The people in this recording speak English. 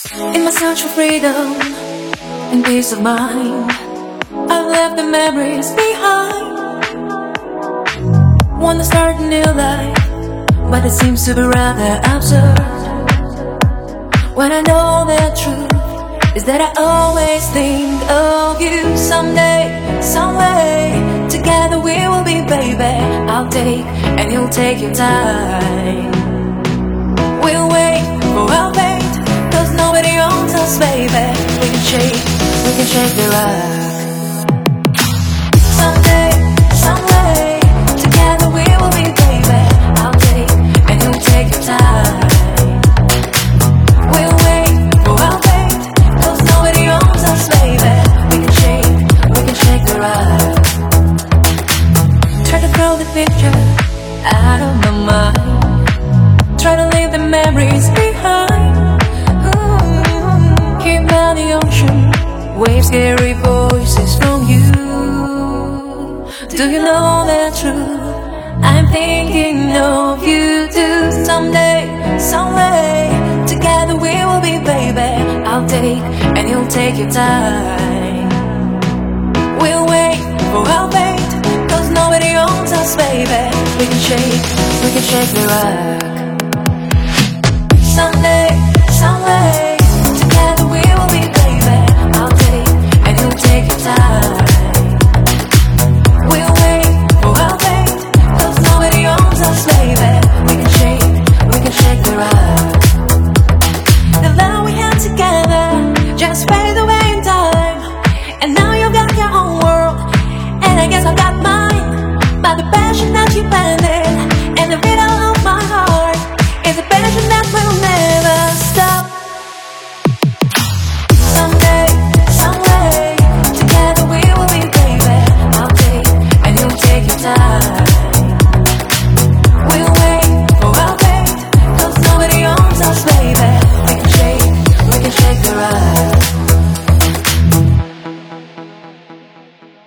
In my search for freedom and peace of mind, I've left the memories behind. Wanna start a new life, but it seems to be rather absurd. When I know the truth is that I always think of you. Someday, some way, together we will be, baby. I'll take and you'll take your time. We'll wait for our fate, 'cause nobody owns us, baby. We can shake the rock. Someday, some way, together we will be, baby. I'll take and you'll take your time. We'll wait for our fate, 'cause nobody owns us, baby. We can shake the rock. Try to throw the picture out of my mind, try to leave the memories behind. Hear by the ocean, waves, scary voices from you. Do you know the truth? I'm thinking of you too. Someday, some way, together we will be, baby. I'll take and you'll take your time. We'll wait for our fate, 'cause nobody owns us, baby. We can shake the rock.